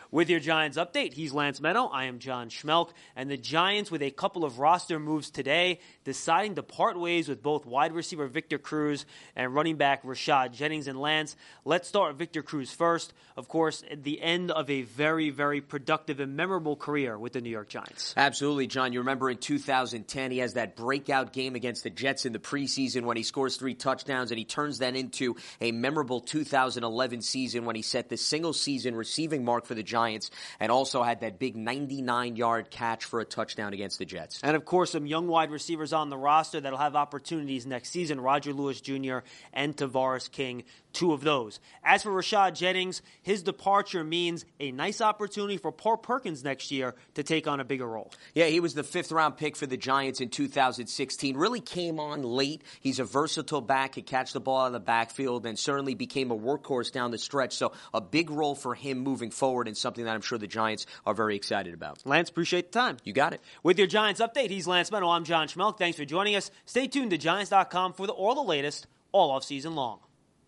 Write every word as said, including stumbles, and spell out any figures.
With your Giants update, he's Lance Meadow. I am John Schmelk. And the Giants, with a couple of roster moves today, deciding to part ways with both wide receiver Victor Cruz and running back Rashad Jennings. And Lance, let's start with Victor Cruz first. Of course, at the end of a very, very productive and memorable career with the New York Giants. Absolutely, John. You remember in two thousand ten, he has that breakout game against the Jets in the preseason when he scores three touchdowns, and he turns that into a memorable two thousand eleven season when he set the single-season receiving mark for the Giants and also had that big ninety-nine yard catch for a touchdown against the Jets. And, of course, some young wide receivers on the roster that'll have opportunities next season, Roger Lewis Junior and Tavares King, two of those. As for Rashad Jennings, his departure means a nice opportunity for Paul Perkins next year to take on a bigger role. Yeah, he was the fifth-round pick for the Giants in two thousand sixteen. Really came on late. He's a versatile back, could catch the ball out of the backfield, and certainly became a workhorse down the stretch. So a big role for him moving forward and something that I'm sure the Giants are very excited about. Lance, appreciate the time. You got it. With your Giants update, he's Lance Meadow. I'm John Schmelk. Thanks for joining us. Stay tuned to Giants dot com for the, all the latest all offseason long.